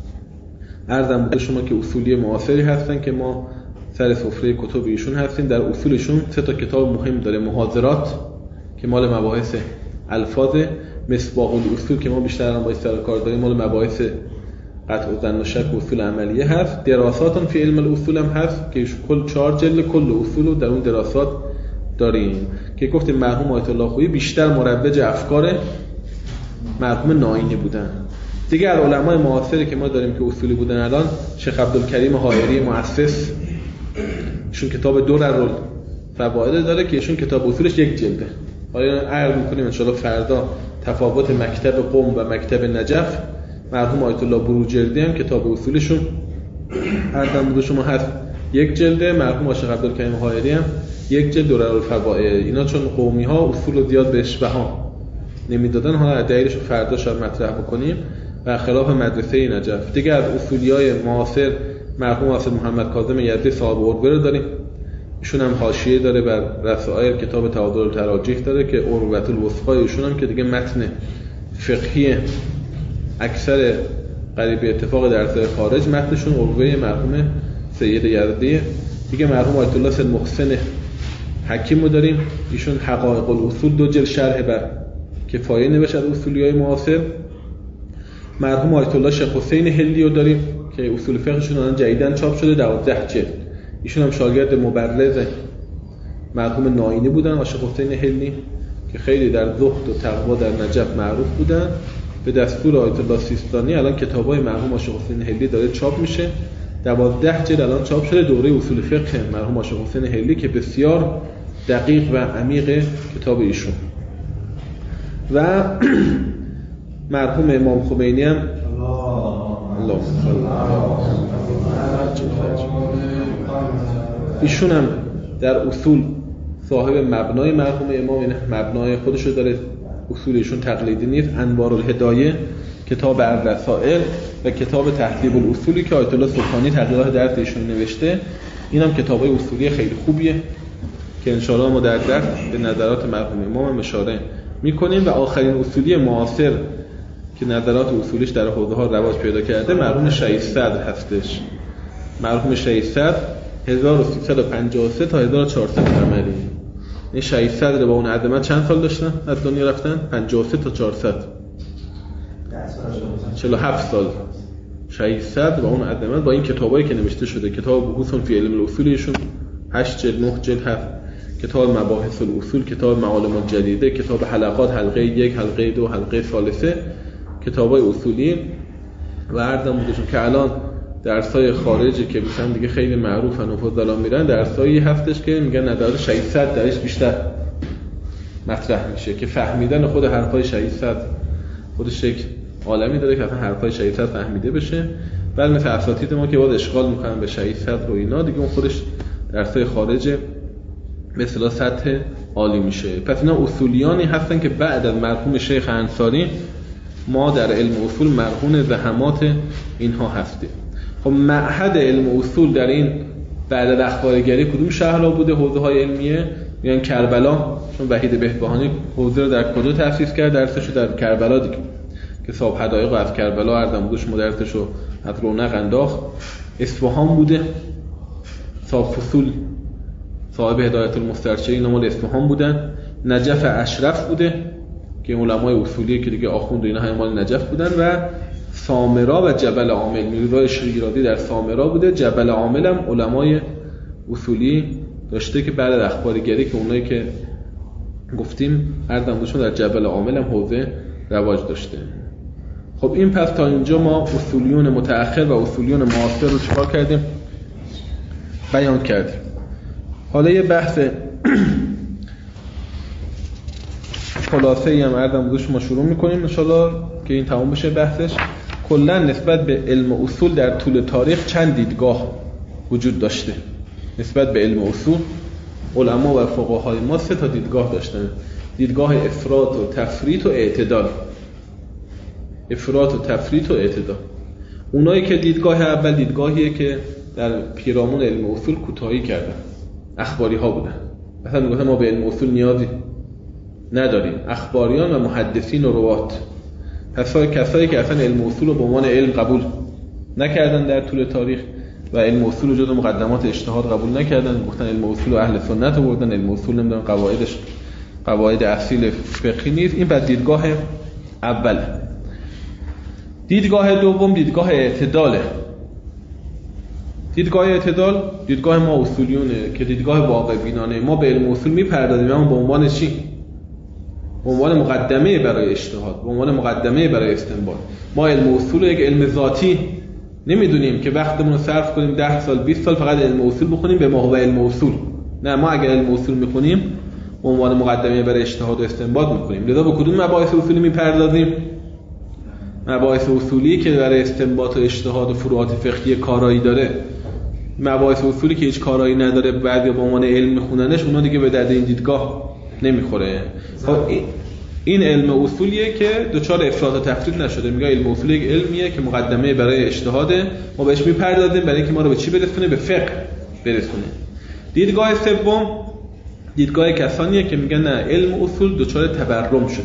عرضم بود شما که اصولی معاصری هستن که ما سر سفره کتب ایشون هستیم. در اصولشون سه تا کتاب مهم داره: محاضرات که مال مباحث الفاظ، مصباح الاصول که ما بیشتر الان با سر کار داریم مال مباحث قطع و ظن و شک و اصول عملیه هست. دراسات فی علم الاصول هم هست که کل چهار جلد کل اصول رو در اون دراسات داریم که گفتیم مرحوم آیت الله خویی بیشتر مروج افکار مرحوم ناینی بودن. دیگه از علمای معاصری که ما داریم که اصولی بودن الان شیخ عبدالکریم حائری مؤسس، ایشون کتاب دورالفوائد داره که ایشون کتاب اصولش یک جلده. حالا عرض می‌کنیم ان شاءالله فردا تفاوت مکتب قم و مکتب نجف. مرحوم آیت الله بروجردی هم کتاب اصولشون عرضم بود شما هست یک جلده، مرحوم شیخ عبدالکریم حائری هم یک جلد دورالفوائد. اینا چون قومی‌ها اصول رو زیاد بهش بها نمیدادن، حالا دلیلش رو فردا شاید مطرح بکنیم. و خلاف مدرسه نجف. دیگه از اصولیای معاصر مرحوم حافظ محمد کاظم یزدی صاحب عروه رو داریم، ایشون هم حاشیه داره بر رسائل، کتاب تعادل و تراجیح داره که عروة الوثقی ایشون هم که دیگه متن فقهی اکثر قریب اتفاق درس‌های خارج متنشون عروه مرحوم سید یزدی. دیگه مرحوم آیت الله سید محسن حکیم رو داریم، ایشون حقایق الاصول دو جلد شرح بر کفایه نوشت از اصولیای معاصر. مرحوم آیت الله شیخ حسین هلی رو داریم که اصول فقهشون الان جدیداً چاپ شده دوازده جلد. ایشون هم شاگرد مبرز مرحوم ناینی بودن، آشق حسین هلی که خیلی در زهد و تقوا در نجف معروف بودن. به دستور آیت الله سیستانی الان کتابای مرحوم آشق حسین هلی داره چاپ میشه، دوازده جلد الان چاپ شده دوره اصول فقه مرحوم آشق حسین هلی که بسیار دقیق و عمیق کتاب ایشون. و مرحوم امام خمینی هم الله ایشون هم در اصول صاحب مبنای مرحوم امام، این مبنای خودش رو داره، اصولشون تقلیدی نیست. انوار الهدایه، کتاب الرسائل و کتاب تهذیب الاصولی که آیت الله سبحانی تحقیقات درس ایشون نوشته، این هم کتابای اصولی خیلی خوبیه که ان شاء الله ما در درس به نظرات مرحوم امام هم اشاره میکنیم. و آخرین اصولی معاصر که نظرات اصولیش در حوزه ها رواج پیدا کرده مرحوم شهید صدر هستش. مرحوم شهید صدر هزار و سیصد و پنجاه و سه تا هزار و چهارصد قمری. این شهید صدر با اون عظمت چند سال داشتن از دنیا رفتن؟ پنجاه و سه تا چهارصد، چهل و هفت سال. شهید صدر با اون عظمت با این کتابایی که نوشته شده، کتاب بحوث فی علم الاصول ایشون هشت جلد نه جلد هست، کتاب مباحث الاصول، کتاب معالم الجدیده، کتاب حلقات حلقه یک، حلقه دو، حلقه ثالثه، کتابای اصولی. و عرضم بودشون که الان درسای خارجی که مثلا دیگه خیلی معروفن و فضلا میرن، درسایی هستش که میگن نظرات شهید صدر درش بیشتر مطرح میشه که فهمیدن خود حرفای شهید صدر خودش یک عالمی داره که اصلا حرفای شهید صدر فهمیده بشه. بعد مثل اساتید ما که باید اشغال میکنن به شهید صدر و اینا، دیگه اون خودش درسای خارجه به اصطلاح سطح عالی میشه. پس اینا اصولیانی هستن که بعد از مرحوم شیخ انصاری ما در علم اصول مرهون زحمات اینها هستیم. خب معهد علم اصول در این بعد از اخبارگری کدوم شهرها بوده؟ حوزه های علمیه میگن کربلا، چون وحید بهبهانی حوزه رو در کجا تأسیس کرد؟ درسشو در کربلا دیگه که صاحب حدایق از کربلا اردم بودش مدرسشو از رونق انداخت. اصفهان بوده، صاحب فصول صاحب هدایت المسترشدین مال اصفهان بودن. نجف اشرف بوده که علمای اصولی که دیگه آخوند و اینا همه مال نجف بودن. و سامرا و جبل عامل، میرزا شیرازی در سامرا بوده. جبل عامل هم علمای اصولی داشته که بعد از اخبارگری که اونایی که گفتیم اردم بودشون در جبل عامل هم حوزه رواج داشته. خب این پس تا اینجا ما اصولیون متأخر و اصولیون معاصر رو چکار کردیم؟ بیان کردیم. حالا یه بحث خلاصه ای هم اردم بودش ما شروع میکنیم انشالله که این تمام بشه بحثش. کلا نسبت به علم اصول در طول تاریخ چند دیدگاه وجود داشته. نسبت به علم اصول علما و فقهای ما سه تا دیدگاه داشتن: دیدگاه افراط و تفریط و اعتدال. افراط و تفریط و اعتدال. اونایی که دیدگاه اول دیدگاهیه که در پیرامون علم اصول کوتاهی کردن، اخباری ها بودن، مثلا میگفتن ما به علم اصول نیازی نداریم، اخباریان و محدثین و روات. پس کسایی که اصلا علم اصول رو به عنوان علم قبول نکردن در طول تاریخ و علم اصول رو جزو مقدمات اجتهاد قبول نکردن، گفتن علم اصول و اهل سنت رو بردن، علم اصول نمیدونن قواعدش قواعد اصیل فقهی نیست. این بعد دیدگاه اوله. دیدگاه دوم دیدگاه اعتداله. دیدگاه اعتدال دیدگاه ما اصولیونه که دیدگاه واقع بینانه. ما به علم اصول میپردازیم اما به عنوان چی؟ به عنوان مقدمه برای اجتهاد، به عنوان مقدمه برای استنباط. ما علم اصول یک علم ذاتی نمیدونیم که وقتمون رو صرف کنیم ده سال بیست سال فقط علم اصول بخونیم به ما هو علم اصول. نه، ما اگر علم اصول میخونیم به عنوان مقدمه برای اجتهاد و استنباط میکنیم. لذا به کدوم مباحث اصولی میپردازیم؟ مباحث اصولی که برای استنباط و اجتهاد و فروعات فقهی کارایی داره. مباحث اصولی که هیچ کارایی نداره بعضی به عنوان علم میخوننش، اونا دیگه به درد این دیدگاه نمیخوره. خب این این علم اصولیه که دچار افراط و تفرید نشده. میگه علم اصول یک علمیه که مقدمه برای اجتهاده، ما بهش میپردازیم برای اینکه ما رو به چی برسونه؟ به فقه برسونه. دیدگاه سوم دیدگاه کسانیه که میگن نه، علم اصول دچار تبرم شده،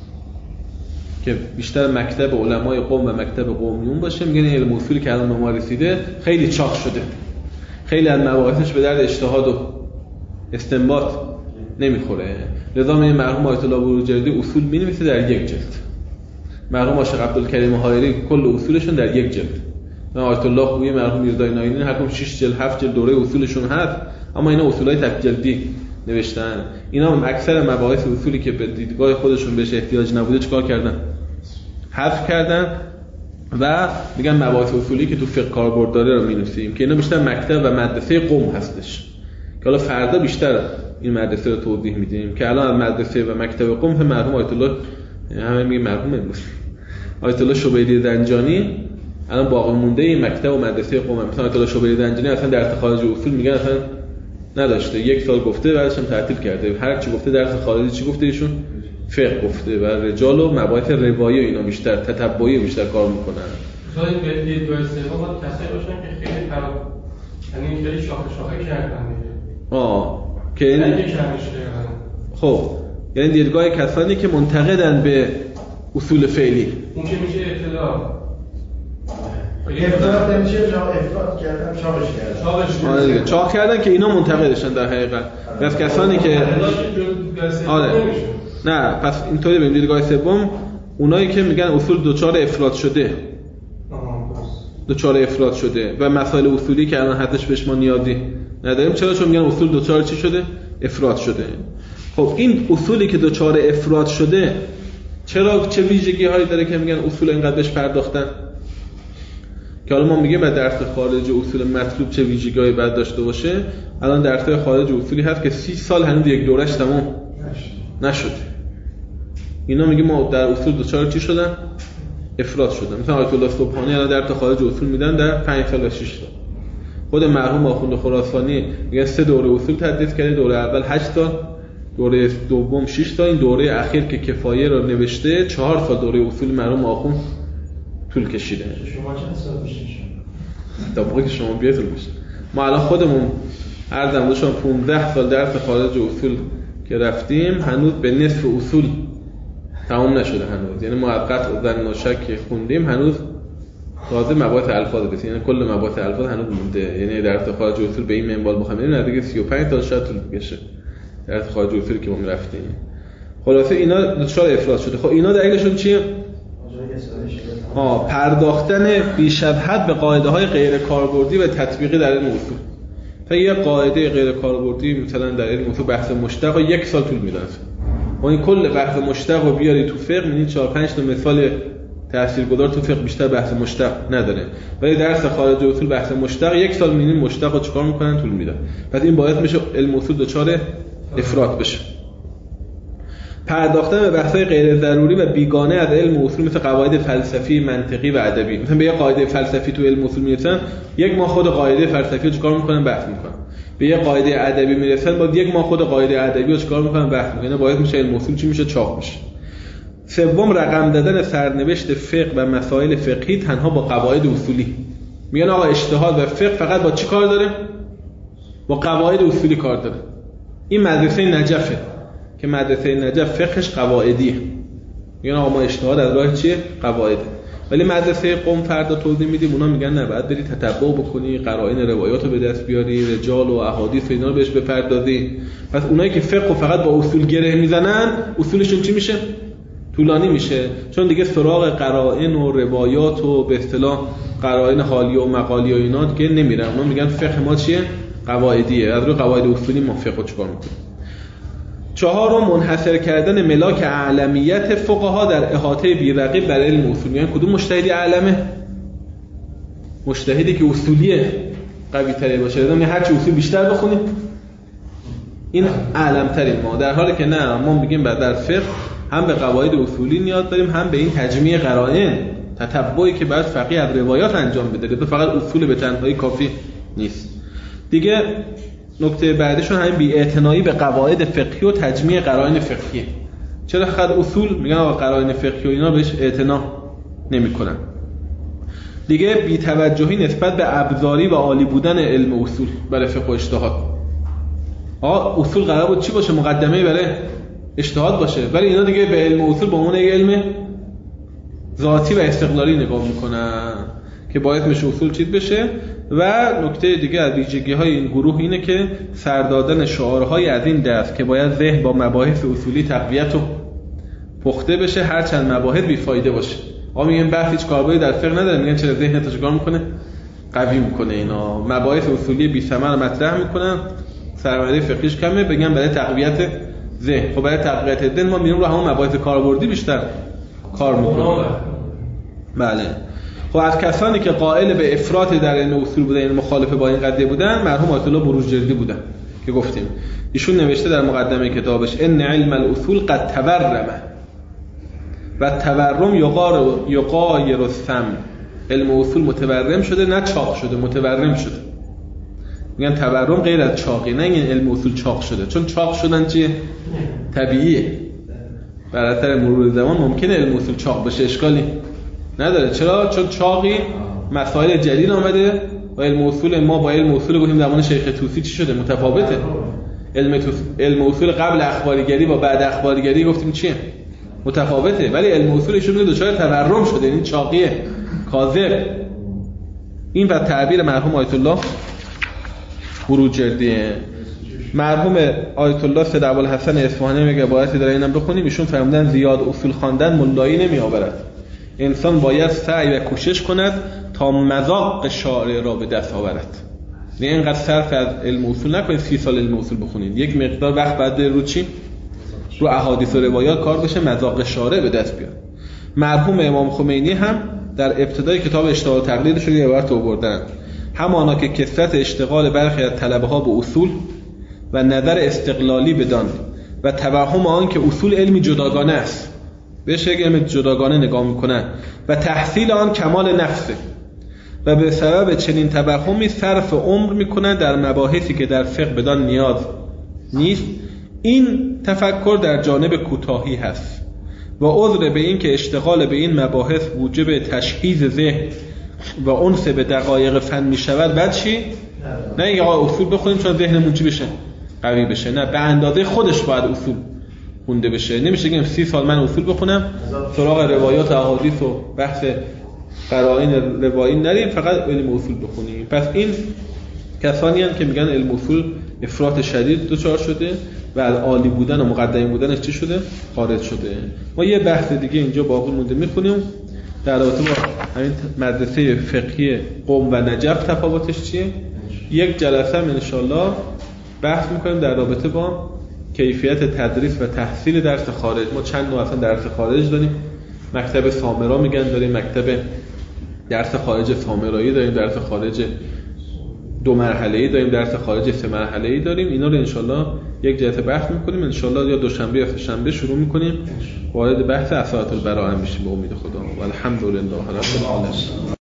که بیشتر مکتب علمای قوم و مکتب قومیون باشه. میگن علم اصولی که الان به ما رسیده خیلی چاق شده، خیلی از مباحثش به درد اجتهاد و استنباط نمیخوره. لذا می مرحوم آیت الله بروجردی اصول می‌نویسه در یک جلد، مرحوم عاشق عبدالکریم حایری کل اصولشون در یک جلد، آیت الله خویی، مرحوم میرزای ناینی هر کدوم شش جلد هفت جلد دوره اصولشون هست، اما اینا اصولای تک جلدی نوشتن. اینا هم اکثر مباحث اصولی که به دیدگاه خودشون بهش احتیاج نبوده چیکار کردن؟ حذف کردن و میگن مباحث اصولی که تو فقه کاربرد داره رو می‌نویسیم، که اینا بیشتر مکتب و مدرسه قوم هستش، که حالا فردا بیشتر این مدرسه رو توضیح میدیم. که الان از مدرسه و مکتب قوم هم مرحوم آیت الله، همه میگه مرحوم امروز آیت الله شبیری زنجانی الان باقی مونده این مکتب و مدرسه قوم. مثلا آیت الله شبیری زنجانی اصلا درس خارج اصول میگن اصلا نداشته، یک سال گفته بعدش هم تعطیل کرده، هر چی گفته درس خارجی چی گفته ایشون؟ فقه گفته و رجال و مباحث روایی و اینا بیشتر تتبعی بیشتر کار میکنن. مثلا به دیدگاه سوم باید کسایی باشن که خیلی پرا، یعنی خیلی شاخه شاخه کردن دیگه. آه که این یعنی کمش کردن. خب یعنی دیدگاه کسانی که منتقدن به اصول فعلی. اون که میشه اطلاع. افراط نمیشه، چاق افراط کردن، چاقش کردن. چاقش آره دیگه، چاق کردن که اینا منتقدشن در حقیقت. پس کسانی که آره نه، پس اینطوری ببین دیدگاه سوم اونایی که میگن اصول دوچار افراط شده. دوچار افراط شده و مسائل اصولی که الان حدش بهش ما نیازی نداریم. چرا؟ چون میگن اصول دوچار چی شده؟ افراط شده. خب این اصولی که دوچار افراط شده چرا چه ویژگی هایی داره که میگن اصول اینقدر بهش پرداختن؟ که حالا ما میگیم بعد درس خارج اصول مطلوب چه ویژگی‌هایی باید داشته باشه. الان درس خارج اصولی هست که سی سال هنوز یک دورش تمام نشده. اینا میگیم ما در اصول دوچار چی شدن؟ افراط شدن. مثلا آیت الله صبحانی الان درس خارج اصول میدن در پنج سال و شش سال. خود مرحوم آخوند خراسانی میگن سه دوره اصول تدریس کرده، دوره اول هشت سال، دوره دوم شش سال، این دوره اخیر که کفایه رو نوشته چهار سال دوره اصول مرحوم آخوند طول کشیده. شما چند سال میشه؟ تا موقعی که شما بیاید طول بشه. ما الان خودمون هر زمان شما پانزده سال درس خارج اصول که رفتیم هنوز به نصف اصول تمام نشده هنوز. یعنی ما از قطع ظن و شک خوندیم هنوز تازه مباحث الفاظ رسید، یعنی کل مباحث الفاظ هنوز مونده. یعنی درس خارج اصول به این منوال بخونیم نزدیک سی و پنج تا شاید طول بکشه درس خارج اصول که ما رفتیم. خلاصه اینا دچار افراط شده. خب اینا دلیلشون چیه؟ ها پرداختن بیش از حد به قاعده‌های غیر کاربردی و تطبیقی در علم اصول. تا یه قاعده غیر کاربردی مثلا در علم اصول بحث مشتق و یک سال طول می‌کشه. اون کل بحث مشتق رو بیاری تو فقه می‌بینید چهار پنج تا مثال تاثیرگذار تو فقه بیشتر بحث مشتق نداره. ولی درس خارج اصول بحث مشتق یک سال می‌بینید مشتق رو چیکار می‌کنن؟ طول میدن. پس این باعث میشه علم اصول دچار افراط بشه. پرداختن به بحث‌های غیر ضروری و بیگانه از علم اصول مثل قواعد فلسفی، منطقی و ادبی. مثلا به یه قاعده فلسفی تو علم اصول میرسن، یک ماه خود قاعده فلسفی رو چیکار می‌کنن؟ بحث می‌کنن. به یه قاعده ادبی میرسن، بعد یک ماه خود قاعده ادبی رو چیکار می‌کنن؟ بحث می‌کنن. باید میشه علم اصول چی میشه؟ چاق میشه. سوم رقم دادن سرنوشت فقه و مسائل فقهی تنها با قواعد اصولی. میگن آقا اجتهاد و فقه فقط با چی کار داره؟ با قواعد اصولی کار داره. این مدرسه نجفه که مدرسه نجف فقهش قواعدیه. میگن آقا ما اجتهاد از راه چیه؟ قواعد. ولی مدرسه قوم فردا توضیح میدیم، اونا میگن نه، بعد بری تتبع بکنی، قرائن روایات رو به دست بیاری، رجال و احادیث و اینا رو بهش بپردازی. پس اونایی که فقه فقط با اصول گره میزنن، اصولشون چی میشه؟ طولانی میشه، چون دیگه سراغ قرائن و روایات و به اصطلاح قرائن حالی و مقالی و اینا دیگه نمیرن. اونا میگن فقه ما چیه؟ قواعدیه. از روی قواعد اصولی ما فقه چیکار میکنیم؟ چهارم منحصر کردن ملاک اعلمیت فقها در احاطه بی‌رقیب بر علم اصول. یعنی کدوم مجتهدی اعلمه؟ مجتهدی که اصولیه قوی تری باشه. یعنی هر چی اصول بیشتر بخونیم این اعلم ترین ما. در حالی که نه، ما میگیم بعد در فقه هم به قواعد اصولی نیاز داریم، هم به این تجمیع قرائن، تتبعی که بعد فقیه از روایات انجام بده. تو فقط اصول به تنهایی کافی نیست. دیگه نکته بعدیشون همین بی‌اعتنایی به قواعد فقهی و تجمیع قرائن فقهی. چرا فقط اصول؟ میگن آقا قرائن فقهی و اینا بهش اعتنا نمیکنن. دیگه بی‌توجهی نسبت به ابزاری و عالی بودن علم اصول برای فقه و اجتهاد. آقا اصول قرار بود چی باشه؟ مقدمه برای اجتهاد باشه، ولی اینا دیگه به علم اصول به عنوان یک علم ذاتی و استقلالی نگاه میکنن که باید میشه اصول چیز بشه. و نکته دیگه از ویژگی‌های این گروه اینه که سر دادن شعارهای از این دست که باید ذهن با مباحث اصولی تقویت و پخته بشه، هر چند مباحث بیفایده باشه. آقا میگن بحث هیچ کاربردی در فقه نداره، میگن چرا ذهنت چیکار میکنه؟ قوی میکنه. اینا مباحث اصولی بی ثمر مطرح میکنن، سرمایه فقهیش کمه، بگن برای تقویت ذهن. خب برای تقویت ذهن ما میریم رو همون مباحث کاربردی بیشتر کار میکنیم. بله. خب از کسانی که قائل به افراط در علم اصول بودن، این مخالفه با این قضیه بودن، مرحوم آیت الله بروجردی بودن که گفتیم ایشون نوشته در مقدمه کتابش ان علم الاصول قد تورم و تورم یقار یقایر الثم. علم اصول متورم شده، نه چاق شده، متورم شده. میگن تورم غیر از چاقی، نه این علم اصول چاق شده، چون چاق شدن چیه؟ طبیعیه. بر اثر مرور زمان ممکنه علم اصول چاق بشه، اشکالی نداره. چرا؟ چون چاقی مسائل جدید آمده و علم اصول ما با علم اصول گفتیم زمان شیخ طوسی چی شده؟ متفاوته. علم علم اصول قبل اخباریگری و بعد اخباریگری گفتیم چیه؟ متفاوته. ولی علم اصول ایشون دچار تورم شده، یعنی چاقیه، کاذب. این و تعبیر مرحوم آیت الله بروجردیه. مرحوم آیت الله سید ابوالحسن اصفهانی میگه عبارتی داره اینم بخونیم. ایشون فرمودن زیاد اصول خواندن ملایی نمی آورد. انسان باید سعی و کوشش کند تا مذاق شارع را به دست آورد. نه اینقدر صرف از علم اصول نکنید سی سال علم اصول بخونید، یک مقدار وقت بعد رو چی؟ رو احادیث و روایات کار بشه، مذاق شارع به دست بیاد. مرحوم امام خمینی هم در ابتدای کتاب اشتغال تقلیدش رو یه عبارت آوردن: همانا که کثرت اشتغال برخی از طلبه ها به اصول و نظر استقلالی بدان و توهم آن که اصول علمی جداگانه است، بهش یک علم جداگانه نگاه میکنن و تحصیل آن کمال نفسه و به سبب چنین توهمی صرف عمر میکنن در مباحثی که در فقه بدان نیاز نیست، این تفکر در جانب کوتاهی هست و عذر به این که اشتغال به این مباحث موجب تشخیص ذهن و انس به دقایق فن میشود. بعد چی؟ نه اینکه آقا اصول بخونیم چون ذهنمون چی بشه؟ قوی بشه. نه، به اندازه خودش باید اصول خونده بشه. نمیشه بگم سی سال من اصول بخونم سراغ روایات احادیث و بحث قرائن روایی نریم، فقط علم اصول بخونیم. پس این کسانی هستند که میگن علم اصول افراط شدید دچار شده و از عالی بودن و مقدمی بودنش چی شده؟ خارج شده. ما یه بحث دیگه اینجا باقی مونده میخونیم در رابطه با همین مدرسه فقهی قم و نجف تفاوتش چیه. یک جلسه هم انشالله بحث میکنیم در رابطه با کیفیت تدریس و تحصیل درس خارج. ما چند نوع اصلا درس خارج داریم. مکتب سامرا میگن داریم، مکتب درس خارج سامرایی داریم، درس خارج دو مرحله‌ای داریم، درس خارج سه مرحله‌ای داریم. اینا رو انشالله یک جلسه بحث میکنیم. انشالله یا دوشنبه یا سه‌شنبه شروع میکنیم وارد بحث اساسات البراءه میشیم به امید خدا. و الحمدلله رب العالمین.